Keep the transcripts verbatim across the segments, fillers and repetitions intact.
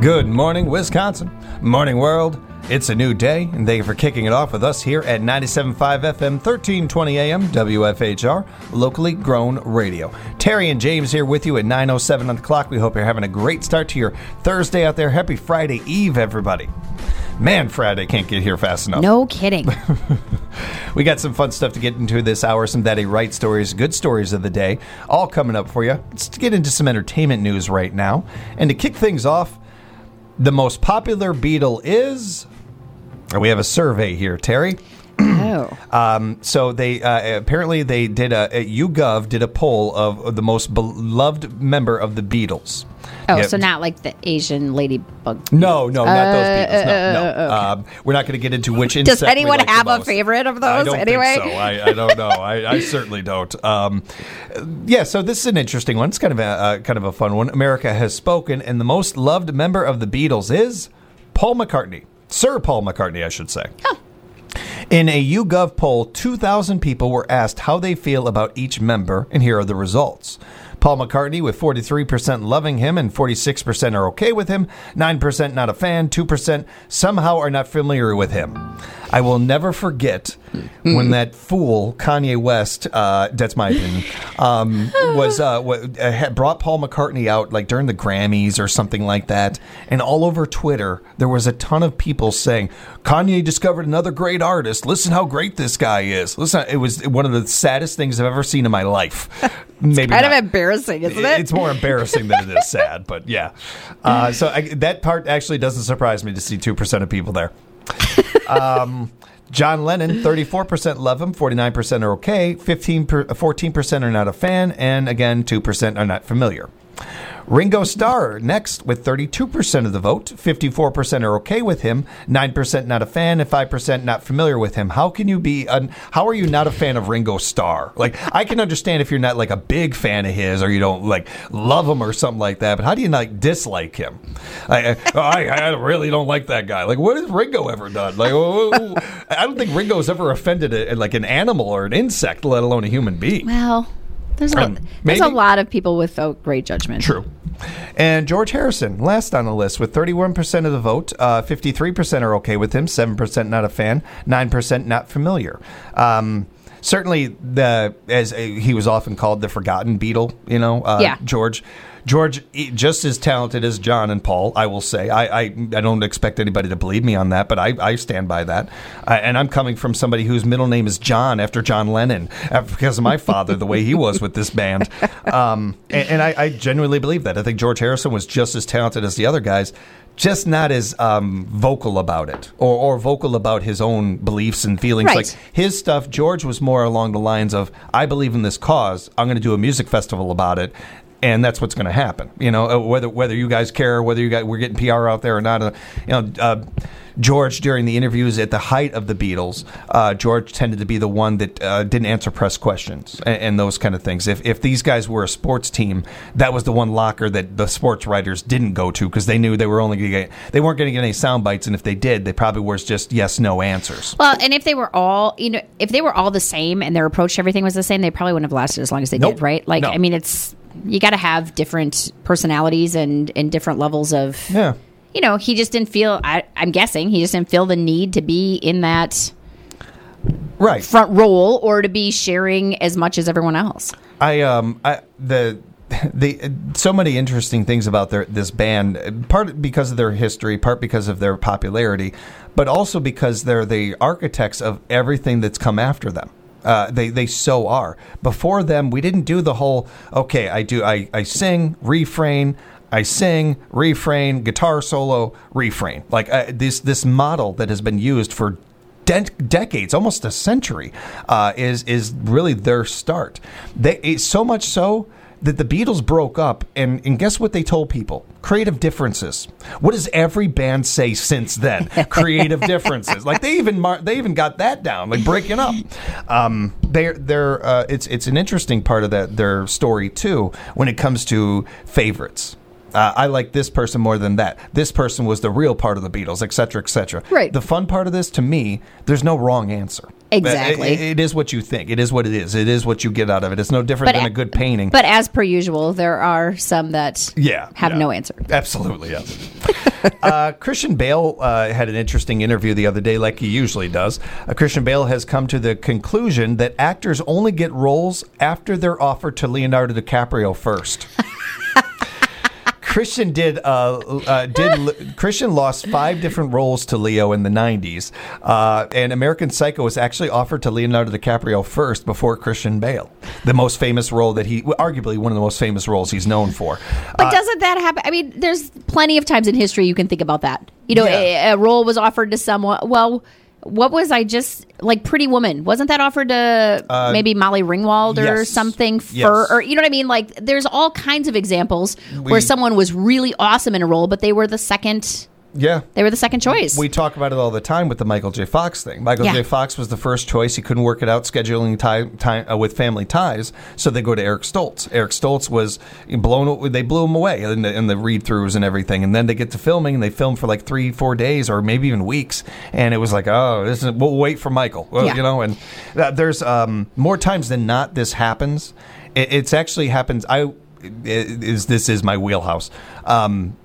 Good morning, Wisconsin. Morning, world. It's a new day, and thank you for kicking it off with us here at ninety-seven point five F M, thirteen twenty A M, W F H R, locally grown radio. Terry and James here with you at nine oh seven on the clock. We hope you're having a great start to your Thursday out there. Happy Friday Eve, everybody. Man, Friday can't get here fast enough. No kidding. We got some fun stuff to get into this hour. Some Daddy Right stories, good stories of the day, all coming up for you. Let's get into some entertainment news right now. And to kick things off, the most popular Beatle is... We have a survey here, Terry. Oh. um, so they uh, apparently they did a, a YouGov did a poll of the most beloved member of the Beatles. Oh, Yeah. so not like the Asian ladybug. No, no, not Uh, those Beatles. No, uh, no. okay. Um, we're not going to get into which insect. Does anyone we like have the a most. favorite of I those don't anyway? think so. I, I don't know. I, I certainly don't. Um, yeah, so this is an interesting one. It's kind of a uh, kind of a fun one. America has spoken, and the most loved member of the Beatles is Paul McCartney. Sir Paul McCartney, I should say. Huh. In a YouGov poll, two thousand people were asked how they feel about each member, and here are the results. Paul McCartney with forty-three percent loving him and forty-six percent are okay with him, nine percent not a fan, two percent somehow are not familiar with him. I will never forget when that fool, Kanye West, uh, that's my opinion, um, was uh, w- uh, had brought Paul McCartney out like during the Grammys or something like that. And all over Twitter, there was a ton of people saying, Kanye discovered another great artist. Listen how great this guy is. Listen, it was one of the saddest things I've ever seen in my life. Maybe Kind not. of embarrassing, isn't it? It's more embarrassing than it is sad, but yeah. Uh, so I, that part actually doesn't surprise me to see two percent of people there. Um, John Lennon, thirty-four percent love him, forty-nine percent are okay, fifteen per, fourteen percent are not a fan, and again, two percent are not familiar. Ringo Starr, next, with thirty-two percent of the vote. fifty-four percent are okay with him, nine percent not a fan, and five percent not familiar with him. How can you be, un- how are you not a fan of Ringo Starr? Like, I can understand if you're not, like, a big fan of his, or you don't, like, love him or something like that, but how do you, like, dislike him? I, I, I really don't like that guy. Like, what has Ringo ever done? Like, I don't think Ringo's ever offended, a, like, an animal or an insect, let alone a human being. Well, there's a, Um, there's a maybe- lot of people without great judgment. True. And George Harrison, last on the list with thirty-one percent of the vote. Uh, fifty-three percent are okay with him, seven percent not a fan, nine percent not familiar. Um, certainly, the as a, he was often called the forgotten Beatle, you know, uh, Yeah. George. George, just as talented as John and Paul, I will say. I, I, I don't expect anybody to believe me on that, but I, I stand by that. I, and I'm coming from somebody whose middle name is John after John Lennon, because of my father, the way he was with this band. Um, and and I, I genuinely believe that. I think George Harrison was just as talented as the other guys, just not as um, vocal about it or, or vocal about his own beliefs and feelings. Right. Like his stuff, George was more along the lines of, I believe in this cause. I'm going to do a music festival about it. And that's what's going to happen, you know. Whether whether you guys care, whether you guys we're getting P R out there or not, uh, you know. Uh, George, during the interviews at the height of the Beatles, uh, George tended to be the one that uh, didn't answer press questions and, and those kind of things. If if these guys were a sports team, that was the one locker that the sports writers didn't go to because they knew they were only going to get they weren't going to get any sound bites, and if they did, they probably were just yes no answers. Well, and if they were all, you know, if they were all the same and their approach to everything was the same, they probably wouldn't have lasted as long as they Nope. did, right? Like, No. I mean, it's you got to have different personalities and and different levels of. Yeah. You know, he just didn't feel. I, I'm guessing he just didn't feel the need to be in that Right. front role or to be sharing as much as everyone else. I um I the the so many interesting things about their this band, part because of their history, part because of their popularity, but also because they're the architects of everything that's come after them. Uh, they they so are. Before them, we didn't do the whole okay. I do I, I sing refrain. I sing, refrain, guitar solo, refrain. Like uh, this this model that has been used for de- decades, almost a century, uh, is is really their start. They it's so much so that the Beatles broke up, and, and guess what they told people? Creative differences. What does every band say since then? Creative differences. Like they even mar- they even got that down, like breaking up. Um, they're they're uh, it's it's an interesting part of that their story too when it comes to favorites. Uh, I like this person more than that. This person was the real part of the Beatles, et cetera, et cetera. Right. The fun part of this, to me, there's no wrong answer. Exactly. It, it, it is what you think. It is what it is. It is what you get out of it. It's no different But than a- a good painting. But as per usual, there are some that yeah, have yeah. no answer. Absolutely, yes. uh, Christian Bale uh, had an interesting interview the other day, like he usually does. Uh, Christian Bale has come to the conclusion that actors only get roles after they're offered to Leonardo DiCaprio first. Christian did uh, uh, did Christian lost five different roles to Leo in the nineties, uh, and American Psycho was actually offered to Leonardo DiCaprio first before Christian Bale, the most famous role that he, arguably one of the most famous roles he's known for. But Uh, doesn't that happen? I mean, there's plenty of times in history you can think about that. You know, Yeah. a, a role was offered to someone. Well, what was I just like? Pretty Woman, wasn't that offered to Uh, maybe Molly Ringwald or yes. something? For Yes. or you know what I mean? Like, there's all kinds of examples We- where someone was really awesome in a role, but they were the second. yeah. They were the second choice. We talk about it all the time with the Michael J. Fox thing. Michael Yeah. J. Fox was the first choice. He couldn't work it out scheduling time, time uh, with Family Ties, so they go to Eric Stoltz. Eric Stoltz was blown. They blew him away in the, in the read-throughs and everything. And then they get to filming, and they film for like three, four days, or maybe even weeks. And it was like, oh, this is, we'll wait for Michael. Well, Yeah. you know, and uh, there's um, more times than not this happens. It, it's actually happens. I it, is this is my wheelhouse. Um,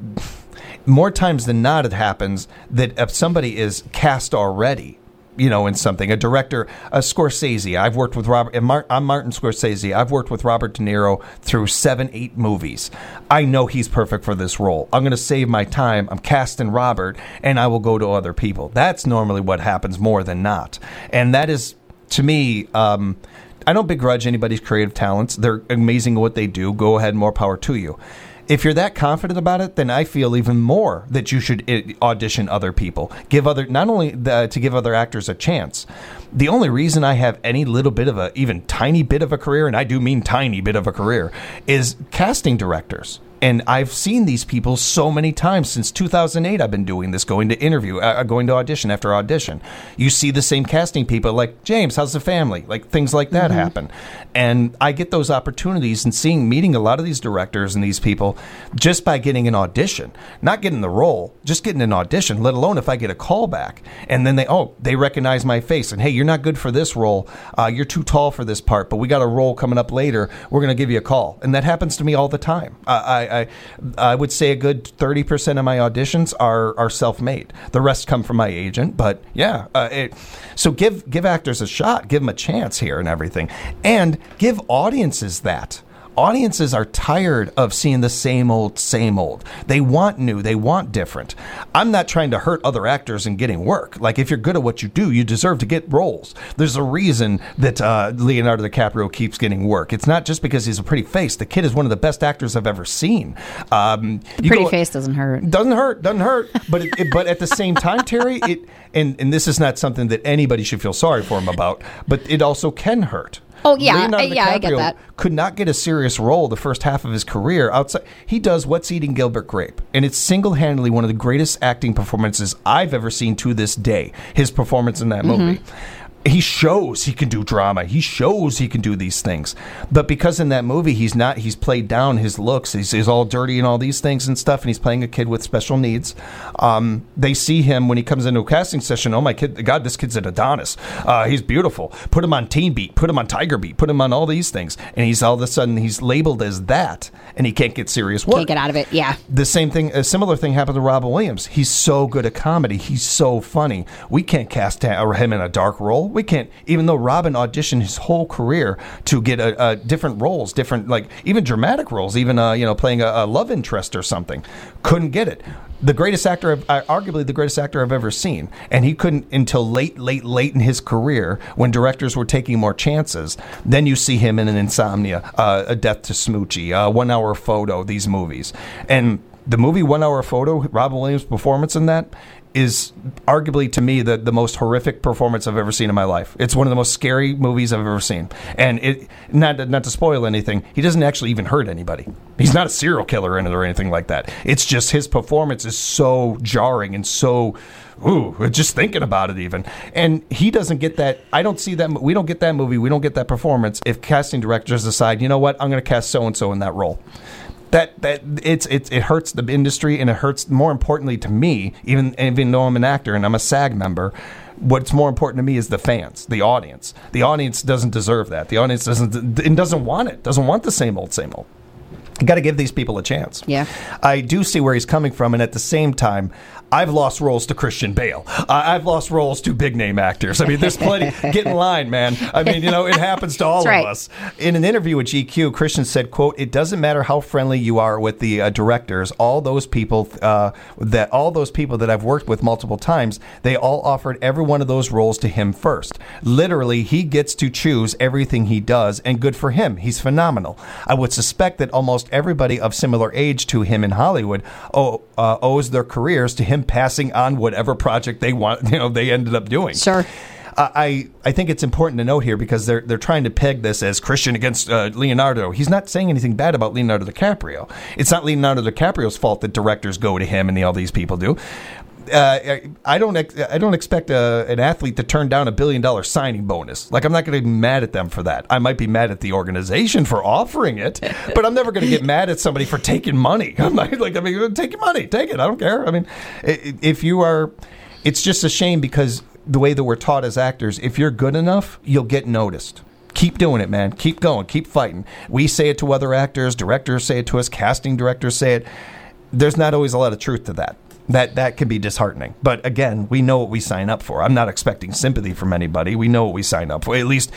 More times than not, it happens that if somebody is cast already, you know, in something, a director, a Scorsese. I've worked with Robert. and Mar- I'm Martin Scorsese. I've worked with Robert De Niro through seven, eight movies. I know he's perfect for this role. I'm going to save my time. I'm casting Robert, and I will go to other people. That's normally what happens more than not, and that is, to me. Um, I don't begrudge anybody's creative talents. They're amazing at what they do. Go ahead, more power to you. If you're that confident about it, then I feel even more that you should i- audition other people. Give other, not only the, to give other actors a chance. The only reason I have any little bit of a, even tiny bit of a career, and I do mean tiny bit of a career, is casting directors. And I've seen these people so many times since two thousand eight. I've been doing this, going to interview, uh, going to audition after audition. You see the same casting people, like James, how's the family? Like things like that happen, and I get those opportunities and seeing, meeting a lot of these directors and these people just by getting an audition, not getting the role, just getting an audition. Let alone if I get a call back, and then they oh they recognize my face and hey, you're not good for this role. Uh, you're too tall for this part, but we got a role coming up later. We're going to give you a call, and that happens to me all the time. Uh, I. I, I would say a good thirty percent of my auditions are, are self-made. The rest come from my agent. But yeah, uh, it, so give give actors a shot. Give them a chance here and everything. And give audiences that. Audiences are tired of seeing the same old, same old. They want new. They want different. I'm not trying to hurt other actors in getting work. Like, if you're good at what you do, you deserve to get roles. There's a reason that uh, Leonardo DiCaprio keeps getting work. It's not just because he's a pretty face. The kid is one of the best actors I've ever seen. Um, you Pretty go- face doesn't hurt. Doesn't hurt, doesn't hurt. But it, it, but at the same time, Terry, it and, and this is not something that anybody should feel sorry for him about, but it also can hurt. Oh, yeah. Leonardo I- yeah, I get DiCaprio that. Could not get a serious role the first half of his career outside. He does What's Eating Gilbert Grape, and it's single-handedly one of the greatest acting performances I've ever seen to this day. His performance in that Mm-hmm. movie. He shows he can do drama. He shows he can do these things. But because in that movie he's not, he's played down his looks. He's, he's all dirty and all these things and stuff, and he's playing a kid with special needs. Um, they see him when he comes into a casting session. Oh my kid, God, this kid's an Adonis. Uh, he's beautiful. Put him on Teen Beat. Put him on Tiger Beat. Put him on all these things. And he's all of a sudden he's labeled as that, and he can't get serious work. Can't get out of it. Yeah. The same thing, a similar thing happened to Robin Williams. He's so good at comedy. He's so funny. We can't cast him in a dark role. We can't, even though Robin auditioned his whole career to get a, a different roles, different, like even dramatic roles, even uh, you know, playing a, a love interest or something, couldn't get it. The greatest actor, I've, uh, arguably the greatest actor I've ever seen, and he couldn't until late, late, late in his career when directors were taking more chances. Then you see him in an Insomnia, uh, A Death to Smoochie, uh, One Hour Photo, these movies, and the movie One Hour Photo, Robin Williams' performance in that is arguably to me the, the most horrific performance I've ever seen in my life. It's one of the most scary movies I've ever seen. And it not to, not to spoil anything, he doesn't actually even hurt anybody. He's not a serial killer in it or anything like that. It's just his performance is so jarring and so ooh, just thinking about it even. And he doesn't get that. I don't see that. We don't get that movie. We don't get that performance if casting directors decide, you know what, I'm going to cast so-and-so in that role. That that it's it's it hurts the industry, and it hurts more importantly to me, even even though I'm an actor and I'm a SAG member. What's more important to me is the fans, the audience. The audience doesn't deserve that. The audience doesn't and doesn't want it. Doesn't want the same old, same old. You got to give these people a chance. Yeah, I do see where he's coming from, and at the same time, I've lost roles to Christian Bale. Uh, I've lost roles to big name actors. I mean, there's plenty. Get in line, man. I mean, you know, it happens to all That's of right. us. In an interview with G Q, Christian said, "quote It doesn't matter how friendly you are with the uh, directors. All those people uh, that all those people that I've worked with multiple times, they all offered every one of those roles to him first. Literally, he gets to choose everything he does, and good for him. He's phenomenal. I would suspect that almost everybody of similar age to him in Hollywood owe, uh, owes their careers to him passing on whatever project they want. You know, they ended up doing. Sure. Uh, I I think it's important to note here because they're they're trying to peg this as Christian against uh, Leonardo. He's not saying anything bad about Leonardo DiCaprio. It's not Leonardo DiCaprio's fault that directors go to him and the, all these people do. Uh, I don't. Ex- I don't expect a, an athlete to turn down a billion dollar signing bonus. Like, I'm not going to be mad at them for that. I might be mad at the organization for offering it, but I'm never going to get mad at somebody for taking money. I'm not like, I mean, take your money, take it. I don't care. I mean, if you are, it's just a shame because the way that we're taught as actors, if you're good enough, you'll get noticed. Keep doing it, man. Keep going. Keep fighting. We say it to other actors. Directors say it to us. Casting directors say it. There's not always a lot of truth to that. That that can be disheartening. But again, we know what we sign up for. I'm not expecting sympathy from anybody. We know what we sign up for. At least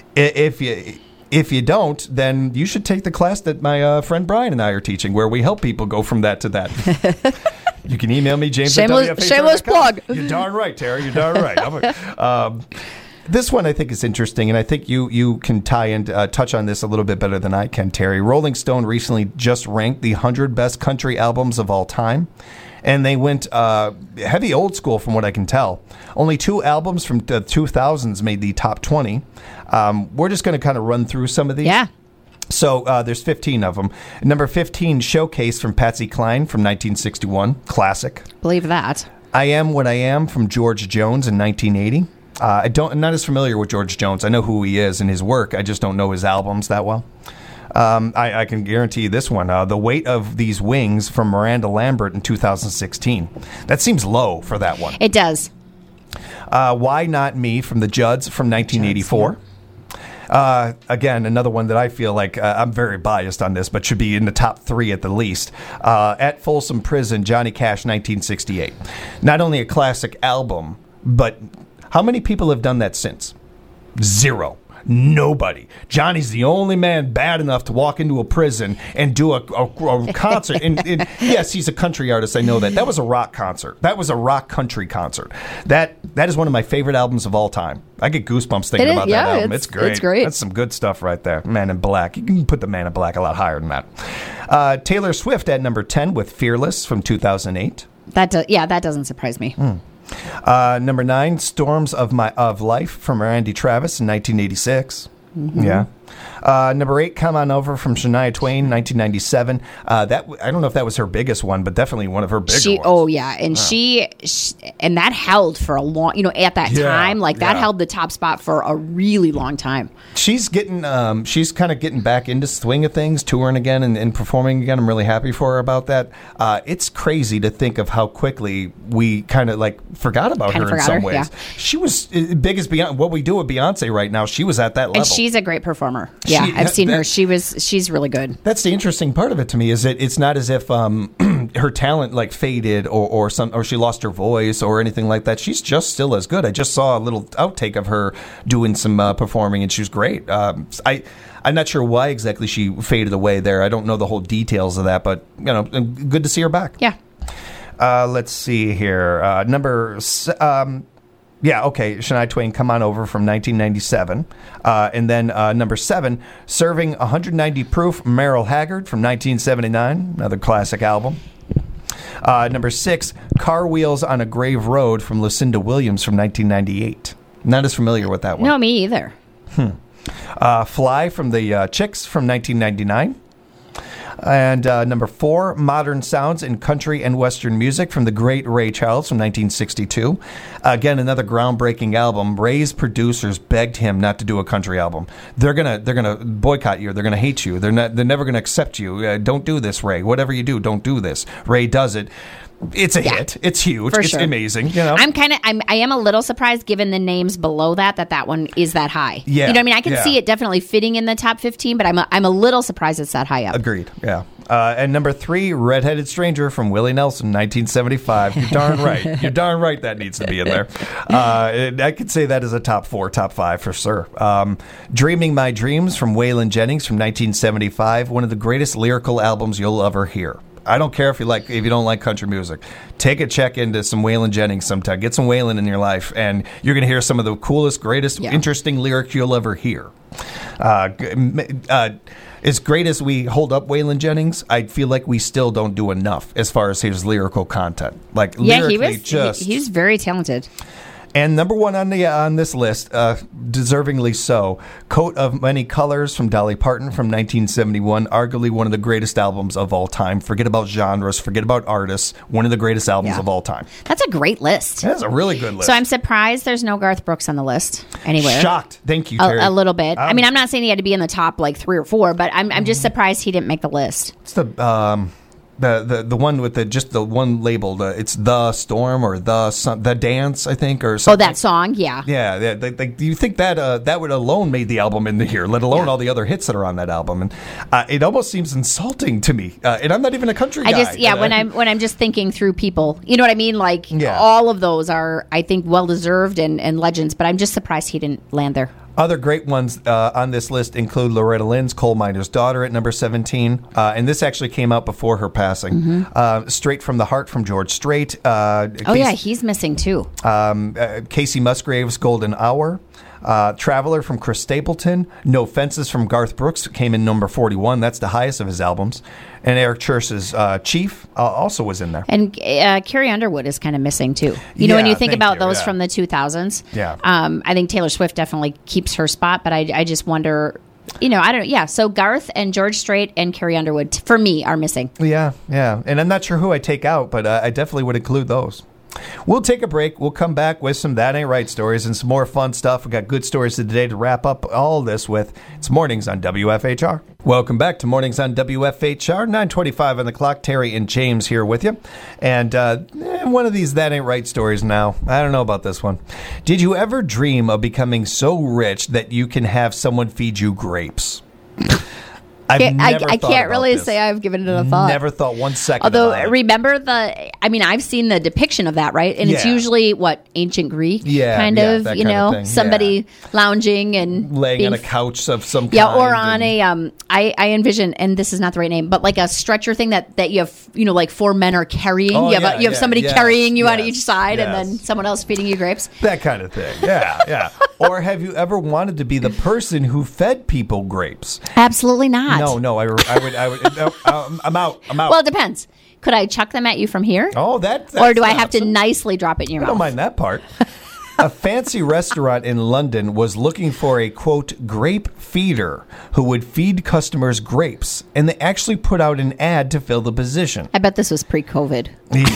if you if you don't, then you should take the class that my uh, friend Brian and I are teaching, where we help people go from that to that. You can email me, James. Shameless, shameless plug. You're darn right, Terry. You're darn right. I'm a, um, this one I think is interesting, and I think you you can tie and uh, touch on this a little bit better than I can, Terry. Rolling Stone recently just ranked the one hundred best country albums of all time. And they went uh, heavy old school from what I can tell. Only two albums from the two thousands made the top twenty. Um, we're just going to kind of run through some of these. Yeah. So uh, there's fifteen of them. Number fifteen, Showcase from Patsy Cline from nineteen sixty-one. Classic. Believe that. I Am What I Am from George Jones in nineteen eighty. Uh, I don't, I'm not as familiar with George Jones. I know who he is and his work. I just don't know his albums that well. Um, I, I can guarantee you this one. Uh, The Weight of These Wings from Miranda Lambert in two thousand sixteen. That seems low for that one. It does. Uh, Why Not Me from The Judds from nineteen eighty-four. Uh, again, another one that I feel like uh, I'm very biased on this, but should be in the top three at the least. Uh, At Folsom Prison, Johnny Cash, nineteen sixty-eight. Not only a classic album, but how many people have done that since? Zero. Nobody. Johnny's the only man bad enough to walk into a prison and do a, a, a concert. and, and yes, he's a country artist. I know that. That was a rock concert. That was a rock country concert. That that is one of my favorite albums of all time. I get goosebumps thinking It is, about yeah, that album. it's- It's, great. it's great. That's some good stuff right there. Man in Black. You can put the Man in Black a lot higher than that. Uh, Taylor Swift at number ten with Fearless from two thousand eight. That do, yeah, that doesn't surprise me. Mm. Uh, number nine, Storms of My of Life from Randy Travis in nineteen eighty-six. Mm-hmm. Yeah. Uh, number eight, Come On Over from Shania Twain, nineteen ninety-seven. Uh, that I don't know if that was her biggest one, but definitely one of her bigger She, ones. oh yeah, and she, she, and that held for a long, you know, at that Yeah, time, like that yeah. held the top spot for a really long time. She's getting, um, she's kind of getting back into swing of things, touring again and, and performing again. I'm really happy for her about that. Uh, it's crazy to think of how quickly we kind of like forgot about Kinda her in forgot some her, ways. yeah. She was uh, big as Beyonce. What we do with Beyonce right now, she was at that level. And she's a great performer. Yeah, She- I've seen that- her. She was, she's really good. That's the interesting part of it to me is that it's not as if um, her talent like faded or or some or she lost her voice or anything like that. She's just still as good. I just saw a little outtake of her doing some uh, performing, and she was great. Um, I I'm not sure why exactly she faded away there. I don't know the whole details of that, but you know, good to see her back. Yeah. Uh, let's see here. Uh, number. s- Um, Yeah, okay, Shania Twain, Come On Over from nineteen ninety-seven. Uh, and then uh, number seven, Serving one hundred ninety Proof, Merrill Haggard from nineteen seventy-nine, another classic album. Uh, number six, Car Wheels on a Grave Road from Lucinda Williams from nineteen ninety-eight. Not as familiar with that one. No, me either. Hmm. Uh, Fly from the uh, Chicks from nineteen ninety-nine. And uh, number four, Modern Sounds in Country and Western Music from the great Ray Charles from nineteen sixty-two. Again, another groundbreaking album. Ray's producers begged him not to do a country album. They're gonna they're gonna boycott you. They're gonna hate you. They're not. They're never gonna accept you. Uh, don't do this, Ray. Whatever you do, don't do this. Ray does it. It's a Yeah. hit. It's huge. For it's sure. amazing. You know. I'm kind of, I'm, I am a little surprised given the names below that, that that one is that high. Yeah. You know what I mean? I can Yeah. see it definitely fitting in the top fifteen, but I'm a, I'm a little surprised it's that high up. Agreed. Yeah. Uh, and number three, Redheaded Stranger from Willie Nelson, nineteen seventy-five. You're darn right. You're darn right that needs to be in there. Uh, and I could say that is a top four, top five for sure. Um, Dreaming My Dreams from Waylon Jennings from nineteen seventy-five. One of the greatest lyrical albums you'll ever hear. I don't care if you like if you don't like country music. Take a check into some Waylon Jennings sometime. Get some Waylon in your life, and you're going to hear some of the coolest, greatest, Yeah. interesting lyrics you'll ever hear. Uh, g- uh, as great as we hold up Waylon Jennings, I feel like we still don't do enough as far as his lyrical content. Like Yeah, lyrically, he was, just he, he's very talented. and number one on the on this list, uh, deservingly so, "Coat of Many Colors" from Dolly Parton from nineteen seventy-one, arguably one of the greatest albums of all time. Forget about genres, forget about artists. One of the greatest albums Yeah. of all time. That's a great list. That's a really good list. So I'm surprised there's no Garth Brooks on the list anywhere. Shocked. Thank you, Terry. A, a little bit. I Um, mean, I'm not saying he had to be in the top like three or four, but I'm I'm just surprised he didn't make the list. It's the um, the, the the one with the just the one labeled. Uh, it's the storm or the sun, the dance, I think, or Oh, something. that song, yeah. Yeah, yeah. They, they, do you think that uh, that would alone made the album in the year, let alone Yeah. all the other hits that are on that album? And uh, it almost seems insulting to me. Uh, and I'm not even a country I guy. just yeah, And when I- I'm when I'm just thinking through people, you know what I mean? Like Yeah. all of those are, I think, well deserved and, and legends. But I'm just surprised he didn't land there. Other great ones uh, on this list include Loretta Lynn's "Coal Miner's Daughter" at number seventeen, uh, and this actually came out before her passing. Mm-hmm. Uh, "Straight from the Heart" from George Strait. Uh, Oh Casey, yeah, he's missing too. um, uh, Casey Musgrave's "Golden Hour." Uh, "Traveler" from Chris Stapleton. "No Fences" from Garth Brooks came in number forty-one. That's the highest of his albums. And Eric Church's uh, "Chief" uh, also was in there. And uh, Carrie Underwood is kind of missing too. You know, when Yeah, you think thank about you, those yeah. from the two thousands. Yeah. Um, I think Taylor Swift definitely keeps her spot, but I, I just wonder. You know, I don't know. Yeah, so Garth and George Strait and Carrie Underwood, t- for me, are missing. Yeah, yeah. And I'm not sure who I take out, but uh, I definitely would include those. We'll take a break. We'll come back with some That Ain't Right stories and some more fun stuff. We've got good stories today to wrap up all this with. It's Mornings on W F H R. Welcome back to Mornings on W F H R. nine twenty-five on the clock. Terry and James here with you. And uh, eh, one of these That Ain't Right stories now. I don't know about this one. Did you ever dream of becoming so rich that you can have someone feed you grapes? I've I, never I thought can't about really this. say I've given it a thought. Never thought one second Although, about it. remember the, I mean, I've seen the depiction of that, right? And it's Yeah. usually, what, ancient Greek? Yeah, Kind yeah, of, that you kind of know, thing, somebody lounging and laying being on a couch of some Yeah, kind. or on and- a um, I, I envision, and this is not the right name, but like a stretcher thing that, that you have, you know, like four men are carrying. Oh, you have yeah, a, you have yeah, somebody yes, carrying you on yes, each side, and yes. then someone else feeding you grapes. that kind of thing. Yeah, yeah. Or have you ever wanted to be the person who fed people grapes? Absolutely not. No, no. I, I would. I would. No, um, I'm out. I'm out. Well, it depends. Could I chuck them at you from here, oh, that. That's or do I an have to option. nicely drop it in your I mouth? don't mind that part. A fancy restaurant in London was looking for a, quote, grape feeder who would feed customers grapes, and they actually put out an ad to fill the position. I bet this was pre-COVID.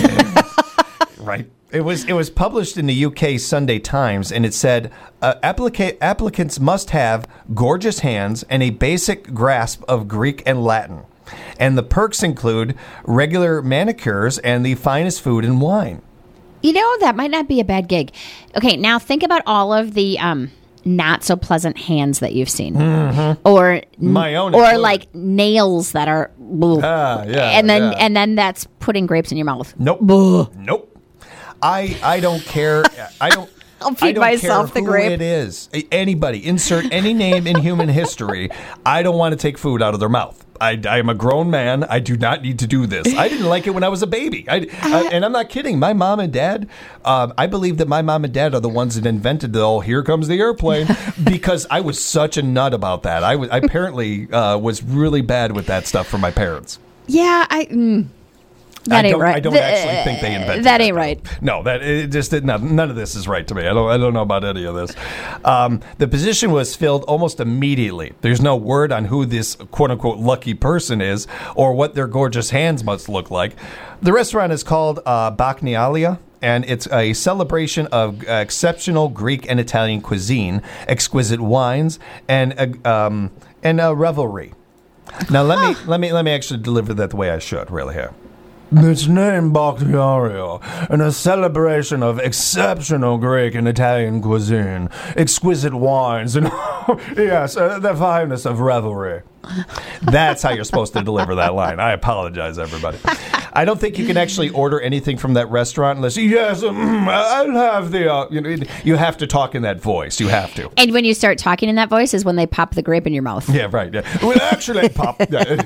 Right. It was it was published in the U K Sunday Times, and it said uh, applica- applicants must have gorgeous hands and a basic grasp of Greek and Latin. And the perks include regular manicures and the finest food and wine. You know, that might not be a bad gig. Okay, now think about all of the um, not so pleasant hands that you've seen, or My own or included. like nails that are, Ah, yeah, and then yeah. and then that's putting grapes in your mouth. Nope. Nope. I I don't care. I don't. I'll I feed don't myself care the who grape. it is. A- Anybody, insert any name in human history. I don't want to take food out of their mouth. I, I am a grown man. I do not need to do this. I didn't like it when I was a baby. I, I, and I'm not kidding. My mom and dad, um, I believe that my mom and dad are the ones that invented the, oh, here comes the airplane, because I was such a nut about that. I, was, I apparently uh, was really bad with that stuff for my parents. Yeah, I. Mm, That I ain't don't, right. I don't The- actually think they invented that that. ain't though. right. No, that it just did not, none of this is right to me. I don't. I don't know about any of this. Um, the position was filled almost immediately. There's no word on who this quote unquote lucky person is or what their gorgeous hands must look like. The restaurant is called uh, Bacchanalia, and it's a celebration of uh, exceptional Greek and Italian cuisine, exquisite wines, and uh, um, and uh, revelry. Now let me let me let me actually deliver that the way I should, really here. It's named Bacchanalia, and a celebration of exceptional Greek and Italian cuisine, exquisite wines, and yes, uh, the finest of revelry. That's how you're supposed to deliver that line. I apologize, everybody. I don't think you can actually order anything from that restaurant unless, yes, um, I'll have the, uh, you know, you have to talk in that voice. You have to. And when you start talking in that voice is when they pop the grape in your mouth. Yeah, right. Yeah. Well, actually, pop,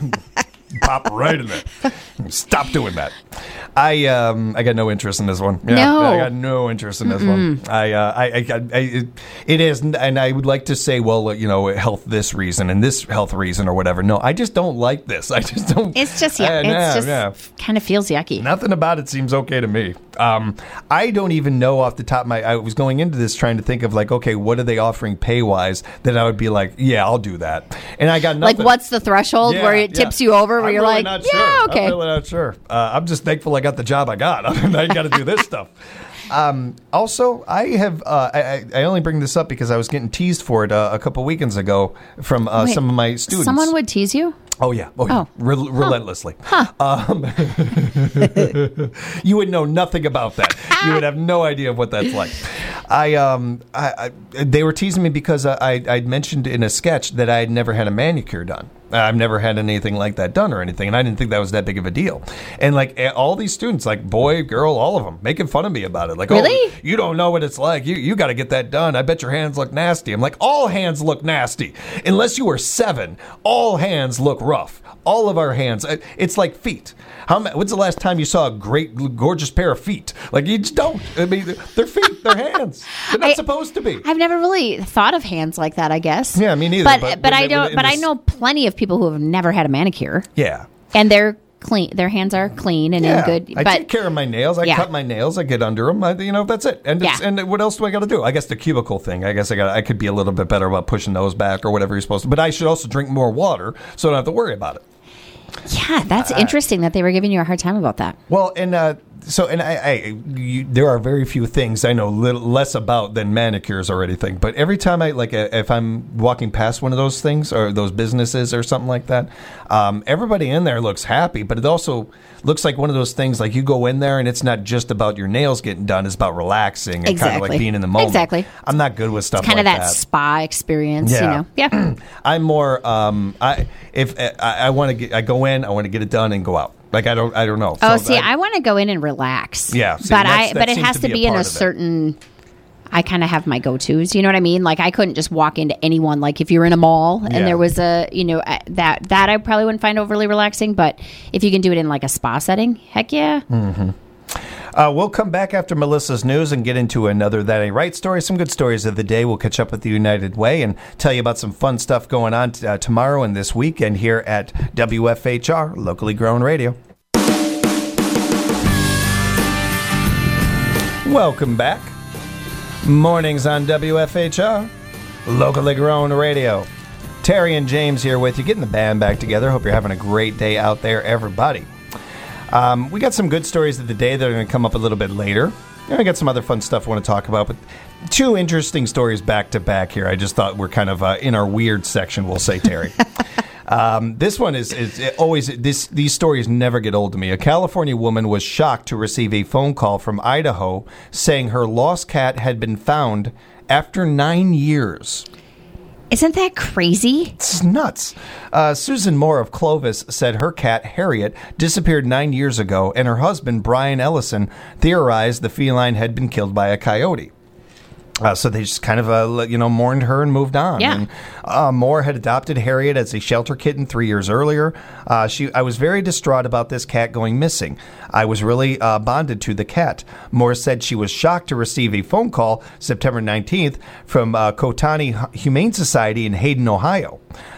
pop right in there. Stop doing that. I um I got no interest in this one. Yeah, No. I got no interest in this one. I uh I, I, I, I it, it is, and I would like to say, well, you know, health this reason and this health reason or whatever. No, I just don't like this. I just don't. It's just yeah, Uh, it's yeah, just yeah. kind of feels yucky. Nothing about it seems okay to me. Um, I don't even know off the top of my. I was going into this trying to think of like, okay, what are they offering pay wise that I would be like, yeah, I'll do that. And I got nothing. Like, what's the threshold Yeah, where it yeah. tips you over, where I'm you're really like, not yeah, sure. okay. I'm really not sure. Uh, I'm just thankful I got the job I got. I got to do this stuff. Um, also, I have. Uh, I, I only bring this up because I was getting teased for it uh, a couple weekends ago from uh, Wait, some of my students. Someone would tease you? Oh yeah, oh, yeah. Oh. Rel- relentlessly. Huh. Um, you would know nothing about that. You would have no idea of what that's like. I um, I, I they were teasing me because I I'd mentioned in a sketch that I had never had a manicure done. I've never had anything like that done or anything, and I didn't think that was that big of a deal. And like all these students, like boy, girl, all of them, making fun of me about it. Like, Really? oh, you don't know what it's like. You you got to get that done. I bet your hands look nasty. I'm like, all hands look nasty, unless you were seven. All hands look rough. All of our hands, it's like feet. How? When's the last time you saw a great, gorgeous pair of feet? Like you just don't. I mean, they're feet. They're hands. They're not I- supposed to be. I've never really thought of hands like that, I guess. Yeah, me neither, But but but, when I they- don't. in But I this- know plenty of people who have never had a manicure, Yeah. and they're clean. Their hands are clean and Yeah, in good. I But take care of my nails. I Yeah. cut my nails. I get under them. I, you know, that's it. And it's, Yeah. and what else do I got to do? I guess the cubicle thing. I guess I got. I could be a little bit better about pushing those back or whatever you're supposed to. But I should also drink more water so I don't have to worry about it. yeah, that's interesting that they were giving you a hard time about that. Well, and uh, so and I, I you, there are very few things I know little, less about than manicures or anything. But every time I like, uh, if I'm walking past one of those things or those businesses or something like that, um, everybody in there looks happy. But it also looks like one of those things like you go in there and it's not just about your nails getting done; it's about relaxing and kind of Exactly. like being in the moment. Exactly. I'm not good with stuff Kind like of that, that. spa experience, Yeah. you know. Yeah. I'm more. Um, I if I, I want to get, I go in, I want to get it done and go out. Like I don't, I don't know. Oh, So see, I, want to go in and relax. Yeah, see, but that's- I, that but it seems has to to be a be in part a of it. certain. I kind of have my go-tos. You know what I mean? Like I couldn't just walk into anyone. Like if you're in a mall and Yeah. there was a, you know, uh, that that I probably wouldn't find overly relaxing. But if you can do it in like a spa setting, heck yeah. Uh, we'll come back after Melissa's news and get into another That Ain't Right story. Some good stories of the day. We'll catch up with the United Way and tell you about some fun stuff going on t- uh, tomorrow and this weekend here at W F H R, locally grown radio. Welcome back. Mornings on W F H R, locally grown radio. Terry and James here with you, getting the band back together. Hope you're having a great day out there, everybody. Um, we got some good stories of the day that are going to come up a little bit later. And I got some other fun stuff I want to talk about, but two interesting stories back to back here. I just thought we're kind of uh, in our weird section, we'll say, Terry. um, this one is, is it always, this these stories never get old to me. A California woman was shocked to receive a phone call from Idaho saying her lost cat had been found after nine years. Isn't that crazy? It's nuts. Uh, Susan Moore of Clovis said her cat, Harriet, disappeared nine years ago, and her husband, Brian Ellison, theorized the feline had been killed by a coyote. Uh, so they just kind of, uh, you know, mourned her and moved on. Yeah. And, uh, Moore had adopted Harriet as a shelter kitten three years earlier. Uh, she, I was very distraught about this cat going missing. I was really uh, bonded to the cat. Moore said she was shocked to receive a phone call September nineteenth from uh, Kotani Humane Society in Hayden, Ohio.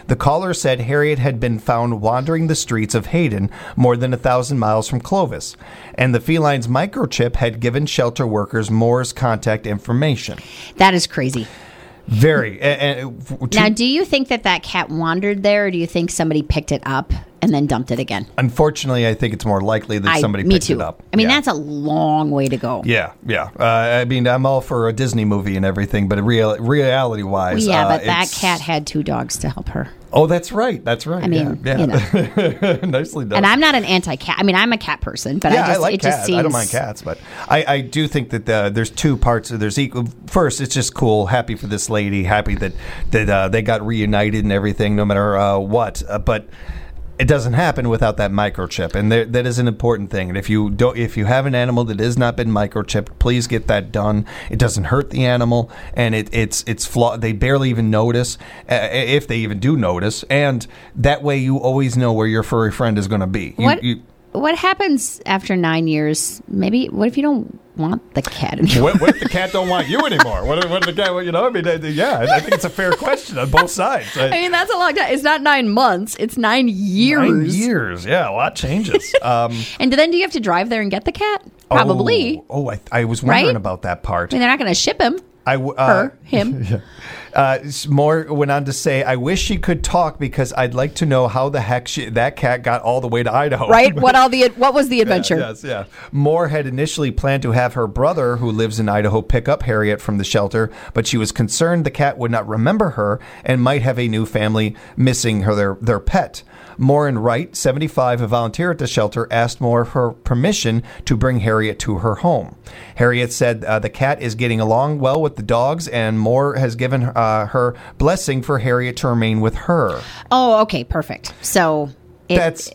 The caller said Harriet had been found wandering the streets of Hayden, more than a thousand miles from Clovis, and the feline's microchip had given shelter workers Moore's contact information. That is crazy. Very. And, and, now, do you think that that cat wandered there, or do you think somebody picked it up and then dumped it again? Unfortunately, I think it's more likely that I, somebody me picked too. it up. I mean, yeah. that's a long way to go. Yeah, yeah. Uh, I mean, I'm all for a Disney movie and everything, but real, reality-wise... Yeah, uh, but that it's... cat had two dogs to help her. Oh, that's right. That's right. I mean, yeah, you yeah. know. Nicely done. And I'm not an anti-cat. I mean, I'm a cat person, but yeah, I just I like it cats. just seems... I don't mind cats, but I, I do think that uh, there's two parts. There's equal. First, it's just cool. Happy for this lady. Happy that that uh, they got reunited and everything, no matter uh, what. Uh, but it doesn't happen without that microchip, and there, that is an important thing. And if you don't, if you have an animal that has not been microchipped, please get that done. It doesn't hurt the animal, and it, it's it's flaw. They barely even notice, uh, if they even do notice, and that way you always know where your furry friend is going to be. You, What you, What happens after nine years? Maybe what if you don't want the cat anymore? What, what if the cat don't want you anymore? What if, what if the cat? You know, I mean, uh, yeah, I think it's a fair question on both sides. I mean, that's a long time. It's not nine months. It's nine years. Nine years. Yeah, a lot changes. Um, and then do you have to drive there and get the cat? Probably. Oh, oh I, I was wondering Right? about that part. I mean, they're not going to ship him. I w- uh, Her, him. yeah. Uh, Moore went on to say, "I wish she could talk because I'd like to know how the heck she, that cat got all the way to Idaho." Right? What all the what was the adventure? Yeah, yes, yeah. Moore had initially planned to have her brother, who lives in Idaho, pick up Harriet from the shelter, but she was concerned the cat would not remember her and might have a new family missing her their, their pet. Moore and Wright, seventy-five, a volunteer at the shelter, asked Moore for permission to bring Harriet to her home. Harriet said uh, the cat is getting along well with the dogs, and Moore has given uh, her blessing for Harriet to remain with her. Oh, okay, perfect. So it, That's...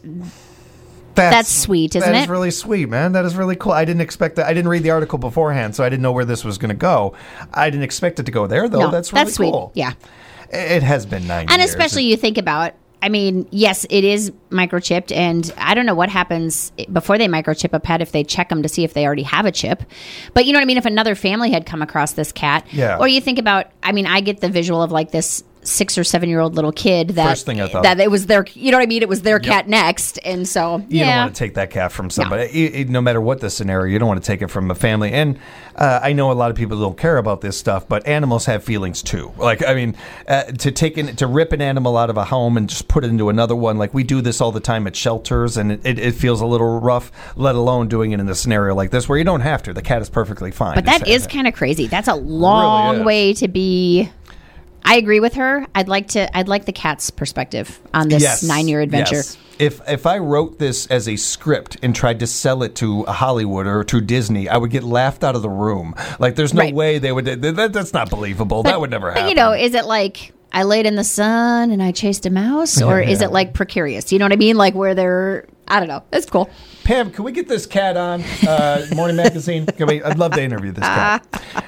That's, That's sweet, isn't that it? That is really sweet, man. That is really cool. I didn't expect that. I didn't read the article beforehand, so I didn't know where this was going to go. I didn't expect it to go there, though. No, that's really that's sweet. cool. Yeah. It has been nine And years. especially you think about, I mean, yes, it is microchipped, and I don't know what happens before they microchip a pet if they check them to see if they already have a chip. But you know what I mean? If another family had come across this cat, Yeah. or you think about, I mean, I get the visual of like this six or seven year old little kid that First thing I thought. that it was their, you know what I mean? It was their cat next, and so You yeah. don't want to take that cat from somebody. It- it- no matter what the scenario, you don't want to take it from a family. And uh, I know a lot of people don't care about this stuff, but animals have feelings too. Like, I mean, uh, to take an, to rip an animal out of a home and just put it into another one, like we do this all the time at shelters, and it, it, it feels a little rough, let alone doing it in a scenario like this where you don't have to. The cat is perfectly fine. But that It's- is kind of crazy. That's a long is. way to be. I agree with her. I'd like to. I'd like the cat's perspective on this Yes. nine-year adventure. Yes. If if I wrote this as a script and tried to sell it to Hollywood or to Disney, I would get laughed out of the room. Like, there's no Right. way they would. That, that's not believable. But- that would never but, happen. you know, is it like I laid in the sun and I chased a mouse, or is it like Precarious? You know what I mean? Like where they're. I don't know. That's cool. Pam, can we get this cat on uh, Morning Magazine? Can we? I'd love to interview this cat.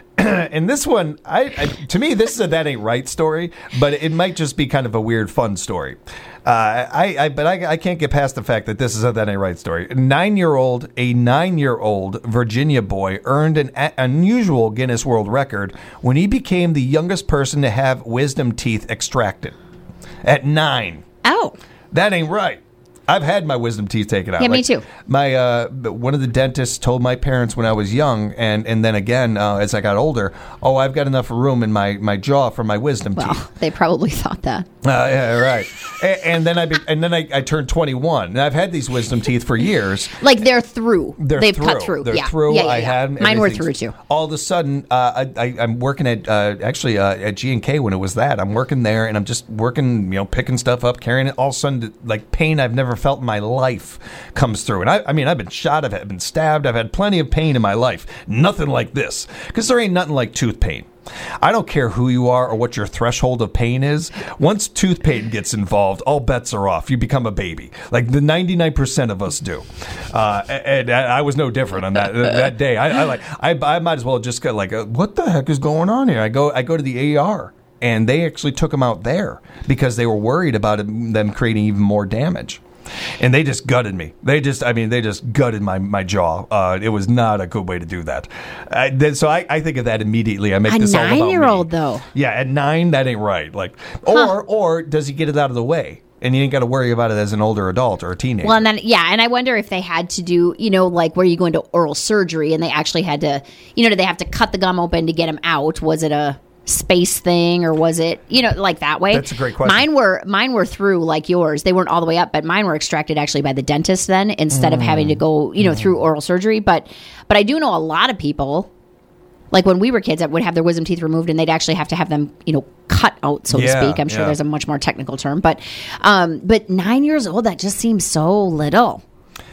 And this one, I, I to me, this is a that ain't right story, but it might just be kind of a weird, fun story. Uh, I, I, but I, I can't get past the fact that this is a that ain't right story. Nine-year-old, a nine-year-old Virginia boy earned an a- unusual Guinness World Record when he became the youngest person to have wisdom teeth extracted at nine. Oh, That ain't right. I've had my wisdom teeth taken out. Yeah, me too. My uh, one of the dentists told my parents when I was young, and, and then again uh, as I got older, oh, I've got enough room in my, my jaw for my wisdom well, teeth. they probably thought that. Uh, yeah, right. and, and then I be, and then I, I turned twenty-one, and I've had these wisdom teeth for years. Like they're through. They're They've through. cut through. They're yeah. through. Yeah, yeah, I yeah. had Mine were everything's- through too. All of a sudden, uh, I, I, I'm working at uh, actually uh, at G and K when it was that. I'm working there, and I'm just working, you know, picking stuff up, carrying it. All of a sudden, like pain I've never felt in my life comes through. And I, I mean, I've been shot, I've been stabbed, I've had plenty of pain in my life. Nothing like this, because there ain't nothing like tooth pain. I don't care who you are or what your threshold of pain is. Once tooth pain gets involved, all bets are off. You become a baby. Like the ninety-nine percent of us do. Uh, and I was no different on that that day. I, I like I, I might as well just go like, uh, what the heck is going on here? I go I go to the A R, and they actually took them out there because they were worried about it, them creating even more damage. And they just gutted me. They just, I mean, they just gutted my, my jaw. Uh, it was not a good way to do that. I, then, so I, I think of that immediately. I make A this all about me. nine-year-old, though. Yeah, at nine, that ain't right. Like, or Huh. or does he get it out of the way? And you ain't got to worry about it as an older adult or a teenager. Well, and then, yeah, and I wonder if they had to do, you know, like where you go into oral surgery and they actually had to, you know, did they have to cut the gum open to get him out? Was it a space thing or was it, you know, like that way? That's a great question. Mine were mine were through like yours. They weren't all the way up, but mine were extracted actually by the dentist then instead mm. of having to go, you know, mm. through oral surgery. But but I do know a lot of people, like when we were kids, that would have their wisdom teeth removed and they'd actually have to have them, you know, cut out, so yeah, to speak. I'm sure yeah. there's a much more technical term, but um, but nine years old, that just seems so little.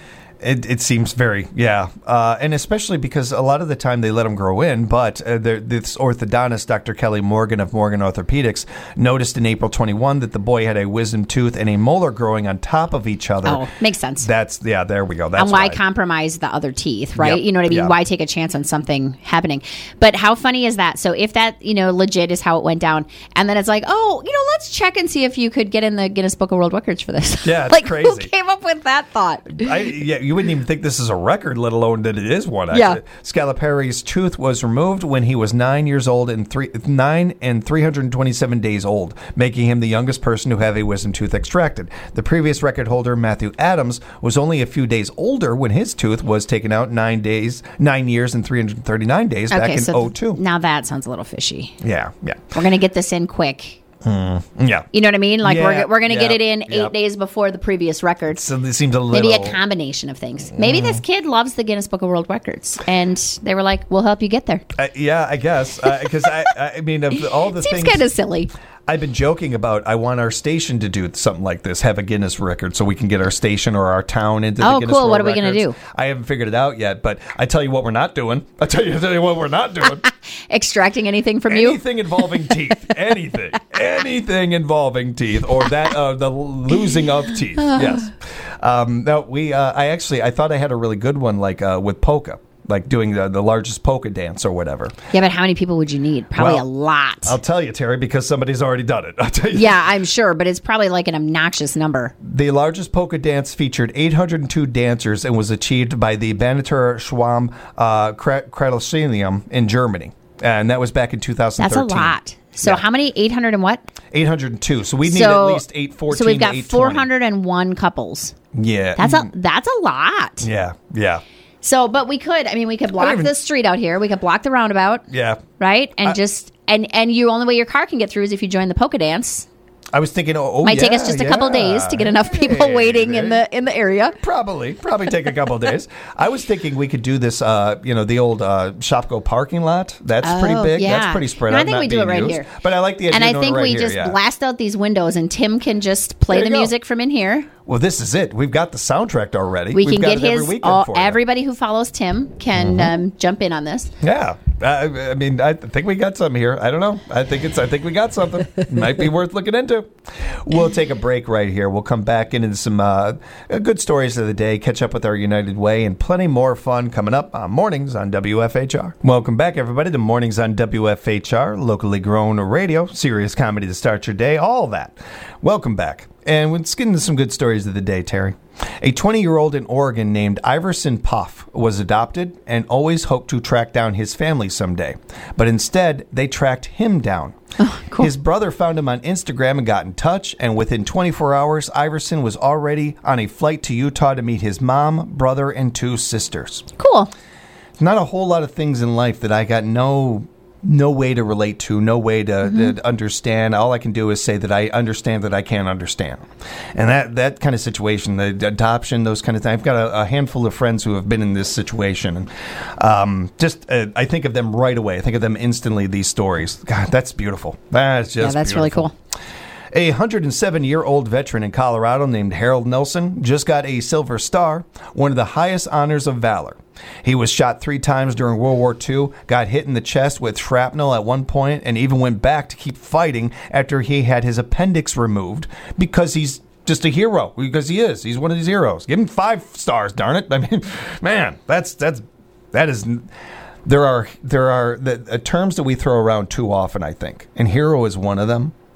It, it seems very, yeah. Uh, and especially because a lot of the time they let them grow in, but uh, this orthodontist, Doctor Kelly Morgan of Morgan Orthopedics, noticed in April twenty-first that the boy had a wisdom tooth and a molar growing on top of each other. Oh, makes sense. That's, yeah, there we go. That's and why right. compromise the other teeth, right? Yep. You know what I mean? Yep. Why take a chance on something happening? But how funny is that? So if that, you know, legit is how it went down, and then it's like, oh, you know, let's check and see if you could get in the Guinness Book of World Records for this. Yeah, it's like, crazy. Who came up with that thought? I, yeah, you wouldn't even think this is a record, let alone that it is one. Actually. Yeah. Scalapari's tooth was removed when he was nine years old and three nine and three hundred twenty-seven days old, making him the youngest person to have a wisdom tooth extracted. The previous record holder, Matthew Adams, was only a few days older when his tooth was taken out nine days, nine years and three hundred thirty-nine days back Okay, in so oh two. now that sounds a little fishy. Yeah, yeah, We're gonna get this in quick. mm, yeah. You know what I mean? Like Yeah, we're we're gonna yeah, get it in eight yep. days before the previous record. So this seems a little Maybe a combination of things. Maybe Mm. this kid loves the Guinness Book of World Records, and they were like, "We'll help you get there." Uh, yeah, I guess because I, I mean of all the Seems things kind of silly. I've been joking about, I want our station to do something like this, have a Guinness record so we can get our station or our town into Oh, the Guinness cool. World What are we gonna Records. do? I haven't figured it out yet, but I tell you what we're not doing. I tell you, I tell you what we're not doing. Extracting anything from you? Anything involving teeth. Anything. Anything involving teeth or that uh, the losing of teeth. Yes. Um, no, we. Uh, I actually, I thought I had a really good one, like uh, with polka. Like doing the, the largest polka dance or whatever. Yeah, but how many people would you need? Probably Well, a lot. I'll tell you, Terry, because somebody's already done it. I'll tell you. Yeah, I'm sure, but it's probably like an obnoxious number. The largest polka dance featured eight hundred two dancers and was achieved by the Banater Schwamm uh, Kratosinium in Germany. And that was back in two thousand thirteen. That's a lot. So Yeah. how many? eight hundred and what? eight hundred two. So we need So- at least eight fourteen So we've got to eight twenty. four hundred one couples. Yeah. That's a that's a lot. Yeah, yeah, So, but we could. I mean, we could block even- the street out here. We could block the roundabout, yeah. right? And I- just and and you only way your car can get through is if you join the polka dance. I was thinking, oh, oh Might yeah, take us just a couple yeah. days to get enough people Hey, waiting in there- the in the area. Probably, probably take a couple of days. I was thinking we could do this, uh, you know, the old uh, Shopko parking lot. That's Oh, pretty big. yeah. That's pretty spread No, I out. think not we do it being right used. here. But I like the idea And I of doing think it right we here, just yeah. blast out these windows, and Tim can just play There the you go. music from in here. Well, this is it. We've got the soundtrack already. We We've can got get it every his. weekend All, for you. everybody who follows Tim can um, jump in on this. Yeah, I, I mean, I think we got something here. I don't know. I think it's. I think we got something. Might be worth looking into. We'll take a break right here. We'll come back into some uh, good stories of the day, catch up with our United Way, and plenty more fun coming up on Mornings on W F H R. Welcome back, everybody, to Mornings on W F H R, locally grown radio, serious comedy to start your day, all that. Welcome back. And let's get into some good stories of the day, Terry. A twenty-year-old in Oregon named Iverson Puff was adopted and always hoped to track down his family someday. But instead, they tracked him down. Oh, cool. His brother found him on Instagram and got in touch, and within twenty-four hours, Iverson was already on a flight to Utah to meet his mom, brother, and two sisters. Cool. Not a whole lot of things in life that I got no... no way to relate to, no way to, Mm-hmm. to understand. All I can do is say that I understand that I can't understand. And that, that kind of situation, the adoption, those kind of things, I've got a, a handful of friends who have been in this situation. And um, just, uh, I think of them right away. I think of them instantly, these stories. God, that's beautiful. That's just Yeah, that's really beautiful. cool. A one hundred seven-year-old veteran in Colorado named Harold Nelson just got a Silver Star, one of the highest honors of valor. He was shot three times during World War Two, got hit in the chest with shrapnel at one point, and even went back to keep fighting after he had his appendix removed because he's just a hero, because he is. He's one of these heroes. Give him five stars, darn it. I mean, man, that's, that's, that is... There are, there are the, uh, terms that we throw around too often, I think, and hero is one of them.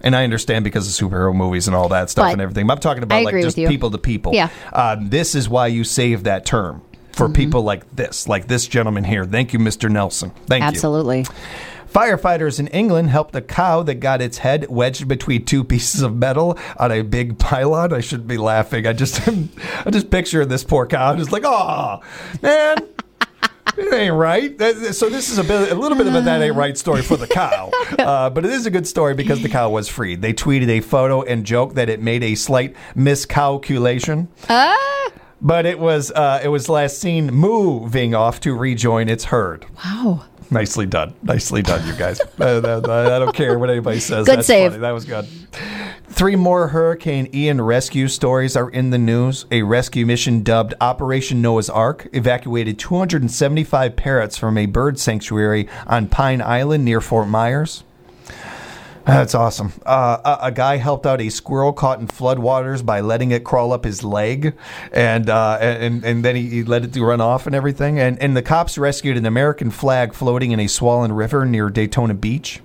And I understand because of superhero movies and all that stuff But and everything. I'm talking about I like agree just with you. people to people. Yeah. Uh, this is why you save that term for Mm-hmm. people like this, like this gentleman here. Thank you, Mister Nelson. Thank you. Absolutely. Firefighters in England helped a cow that got its head wedged between two pieces of metal on a big pylon. I shouldn't be laughing. I just, I just picture this poor cow just like, oh, man. It ain't right. That- So this is a bit, a little bit of a that ain't right story for the cow, uh, but it is a good story because the cow was freed. They tweeted a photo and joked that it made a slight miscalculation. Ah. But it was uh, it was last seen moving off to rejoin its herd. Wow. Nicely done. Nicely done, you guys. uh, I don't care what anybody says. Good That's save. funny. That was good. Three more Hurricane Ian rescue stories are in the news. A rescue mission dubbed Operation Noah's Ark evacuated two hundred seventy-five parrots from a bird sanctuary on Pine Island near Fort Myers. That's awesome. Uh, a, a guy helped out a squirrel caught in floodwaters by letting it crawl up his leg, and uh, and and then he, he let it run off and everything. And and the cops rescued an American flag floating in a swollen river near Daytona Beach.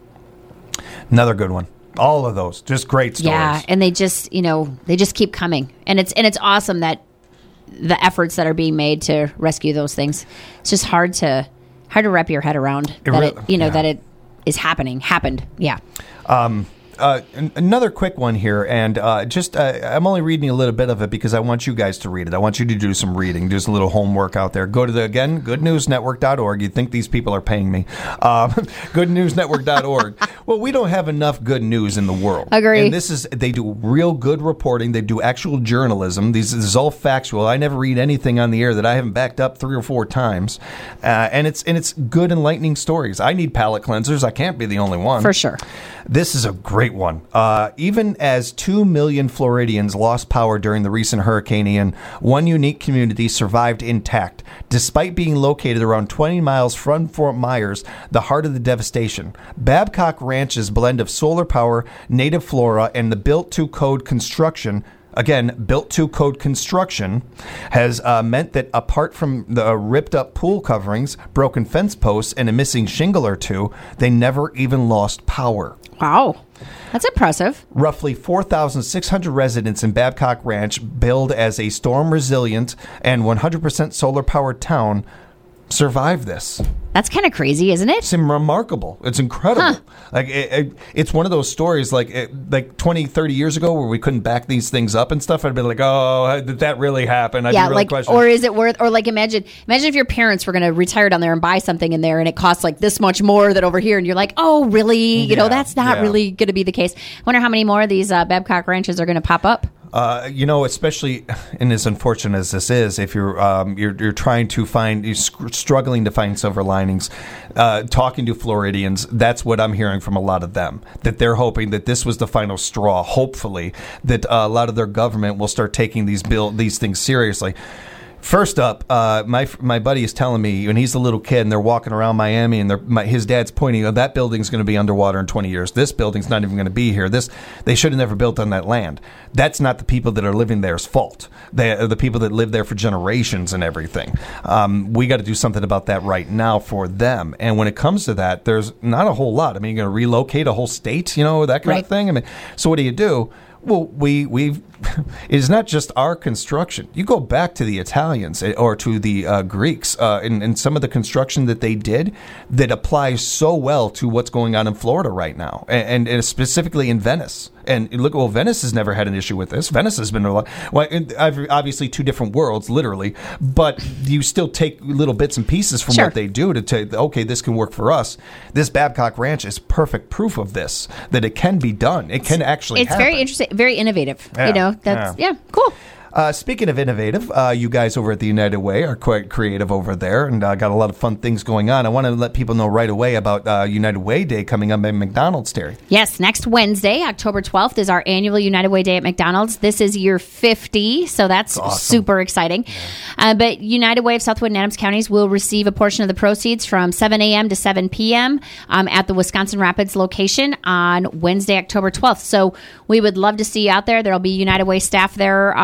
Another good one. All of those, just great stories. Yeah, and they just, you know, they just keep coming, and it's and it's awesome that the efforts that are being made to rescue those things. It's just hard to hard to wrap your head around It that re- it, you know, yeah. that it is happening, happened. Yeah. Um, uh, an- another quick one here, and uh, just uh, I'm only reading a little bit of it because I want you guys to read it. I want you to do some reading, do some little homework out there. Go to the again good news network dot org. You'd think these people are paying me. Um, good news network dot org. Well, we don't have enough good news in the world. Agree. And this is they do real good reporting. They do actual journalism. These this is all factual. I never read anything on the air that I haven't backed up three or four times, uh, and it's and it's good enlightening stories. I need palate cleansers. I can't be the only one. For sure. This is a great one. Uh, even as two million Floridians lost power during the recent Hurricane Ian, one unique community survived intact, despite being located around twenty miles from Fort Myers, the heart of the devastation. Babcock Ranch's blend of solar power, native flora, and the built-to-code construction Again, built-to-code construction has uh, meant that apart from the ripped-up pool coverings, broken fence posts, and a missing shingle or two, they never even lost power. Wow. That's impressive. Roughly four thousand six hundred residents in Babcock Ranch, billed as a storm-resilient and one hundred percent solar-powered town, survived this. That's kind of crazy, isn't it? It's remarkable. It's incredible. Huh. Like it, it, it's one of those stories like it, like twenty, thirty years ago where we couldn't back these things up and stuff. I'd be like, oh, did that really happen? I'd yeah, be really like, questioning. or is it worth, or like imagine, imagine if your parents were going to retire down there and buy something in there and it costs like this much more than over here. And you're like, oh, really? You know, Yeah, that's not yeah. really going to be the case. I wonder how many more of these uh, Babcock ranches are going to pop up. Uh, you know, especially, and as unfortunate as this is, if you're um, you're, you're trying to find, you're sc- struggling to find silver linings, uh, talking to Floridians, that's what I'm hearing from a lot of them, that they're hoping that this was the final straw, hopefully, that uh, a lot of their government will start taking these bill these things seriously. First up, uh, my my buddy is telling me when he's a little kid and they're walking around Miami and they're, my, his dad's pointing, oh, that building's going to be underwater in twenty years. This building's not even going to be here. This they should have never built on that land. That's not the people that are living there's fault. They are the people that live there for generations and everything. Um, we got to do something about that right now for them. And when it comes to that, there's not a whole lot. I mean, you're going to relocate a whole state, you know, that kind Right. of thing. I mean, so what do you do? Well, we we've it is not just our construction. You go back to the Italians or to the uh, Greeks uh, and, and some of the construction that they did that applies so well to what's going on in Florida right now, and, and specifically in Venice. And look, well, Venice has never had an issue with this. Venice has been a lot. Well, obviously two different worlds, literally, but you still take little bits and pieces from Sure. what they do to take. Okay, this can work for us. This Babcock Ranch is perfect proof of this. That it can be done. It can actually. It's happen. very interesting, very innovative. Yeah, You know, that's, yeah, cool. Uh, speaking of innovative, uh, you guys over at the United Way are quite creative over there and uh, got a lot of fun things going on. I want to let people know right away about uh, United Way Day coming up at McDonald's, Terry. Yes, next Wednesday, October twelfth, is our annual United Way Day at McDonald's. This is year fifty, so that's awesome. super exciting. Uh, but United Way of Southwood and Adams counties will receive a portion of the proceeds from seven a.m. to seven p.m. Um, at the Wisconsin Rapids location on Wednesday, October twelfth. So we would love to see you out there. There will be United Way staff there um, all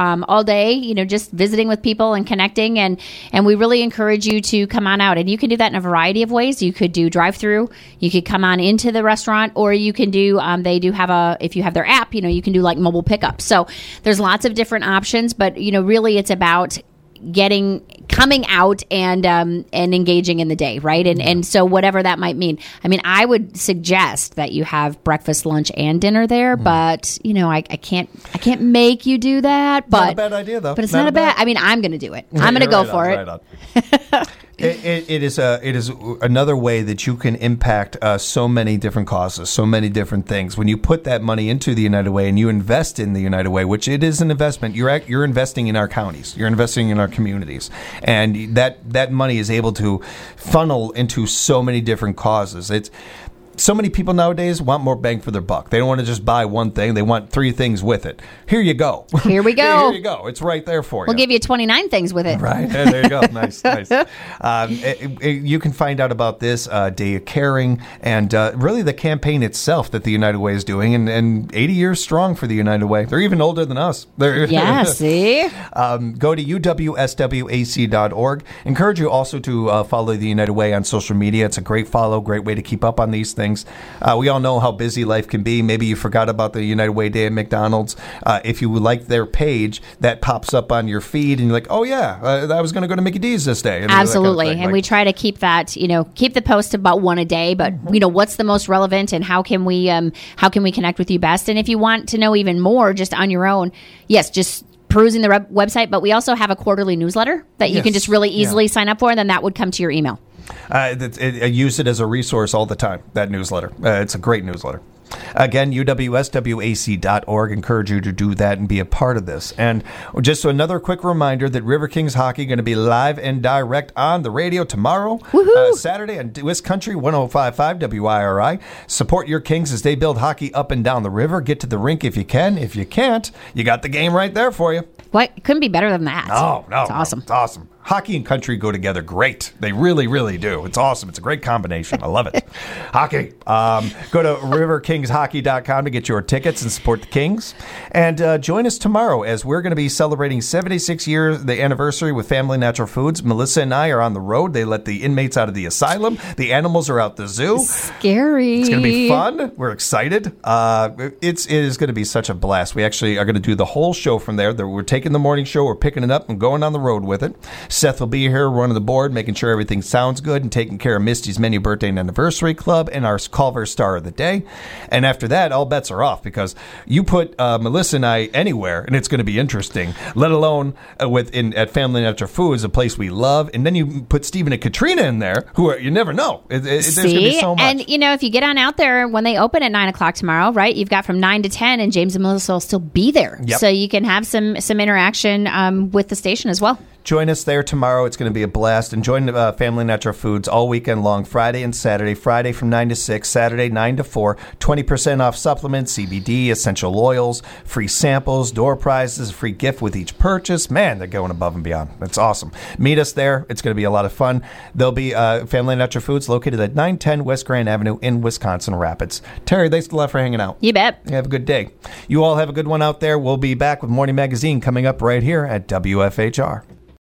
all day, you know, just visiting with people and connecting. And, and we really encourage you to come on out. And you can do that in a variety of ways. You could do drive-through. You could come on into the restaurant, or you can do, um, they do have a, if you have their app, you know, you can do like mobile pickup. So there's lots of different options, but, you know, really it's about getting coming out and um, and engaging in the day, right? And and so whatever that might mean. I mean, I would suggest that you have breakfast, lunch, and dinner there, mm. but you know, I, I can't I can't make you do that. But not a bad idea, though. But it's not, not a bad. bad. I mean, I'm going to do it. I'm going to go right for on, it. Right It, it, it is a it is another way that you can impact uh, so many different causes, so many different things. When you put that money into the United Way and you invest in the United Way, which it is an investment, you're at, you're investing in our counties, you're investing in our communities, and that that money is able to funnel into so many different causes. It's so many people nowadays want more bang for their buck. They don't want to just buy one thing. They want three things with it. Here you go. Here we go. Here you go. It's right there for you. We'll give you twenty-nine things with it. Right. There, there you go. Nice, nice. Um, it, it, you can find out about this uh, Day of Caring and uh, really the campaign itself that the United Way is doing. And, and eighty years strong for the United Way. They're even older than us. They're, yeah, see? Um, go to U W S W A C dot org. Encourage you also to uh, follow the United Way on social media. It's a great follow, great way to keep up on these things. Uh, we all know how busy life can be. Maybe you forgot about the United Way Day at McDonald's. Uh, if you like their page, that pops up on your feed, and you're like, oh, yeah, uh, I was going to go to Mickey D's this day. And absolutely. Kind of thing, and right? we try to keep that, you know, keep the post about one a day, but, mm-hmm. you know, what's the most relevant and how can we um, how can we connect with you best? And if you want to know even more just on your own, yes, just perusing the re- website, but we also have a quarterly newsletter that you yes. can just really easily yeah. sign up for, and then that would come to your email. Uh, it, it, I use it as a resource all the time, that newsletter. Uh, it's a great newsletter. Again, U W S W A C dot org. Encourage you to do that and be a part of this. And just another quick reminder that River Kings Hockey going to be live and direct on the radio tomorrow, uh, Saturday on West Country one oh five point five W I R I. Support your Kings as they build hockey up and down the river. Get to the rink if you can. If you can't, you got the game right there for you. What? Couldn't be better than that. No, no. It's awesome. No, it's awesome. Hockey and country go together great. They really, really do. It's awesome. It's a great combination. I love it. Hockey. Um, go to river kings hockey dot com to get your tickets and support the Kings. And uh, join us tomorrow as we're going to be celebrating seventy-six years, the anniversary with Family Natural Foods. Melissa and I are on the road. They let the inmates out of the asylum. The animals are out the zoo. Scary. It's going to be fun. We're excited. Uh, it's, it is going to be such a blast. We actually are going to do the whole show from there. We're taking the morning show. We're picking it up and going on the road with it. Seth will be here running the board, making sure everything sounds good and taking care of Misty's Menu Birthday and Anniversary Club and our Culver Star of the Day. And after that, all bets are off because you put uh, Melissa and I anywhere and it's going to be interesting, let alone uh, with in, at Family Natural Foods, a place we love. And then you put Stephen and Katrina in there, who are, you never know. It, it, See? There's going to be so much. And, you know, if you get on out there when they open at nine o'clock tomorrow, right, you've got from nine to ten and James and Melissa will still be there. Yep. So you can have some, some interaction um, with the station as well. Join us there tomorrow. It's going to be a blast. And join uh, Family Natural Foods all weekend long, Friday and Saturday. Friday from nine to six, Saturday nine to four. twenty percent off supplements, C B D, essential oils, free samples, door prizes, free gift with each purchase. Man, they're going above and beyond. That's awesome. Meet us there. It's going to be a lot of fun. There'll be uh, Family Natural Foods located at nine ten West Grand Avenue in Wisconsin Rapids. Terry, thanks a lot for hanging out. You bet. Have a good day. You all have a good one out there. We'll be back with Morning Magazine coming up right here at W F H R.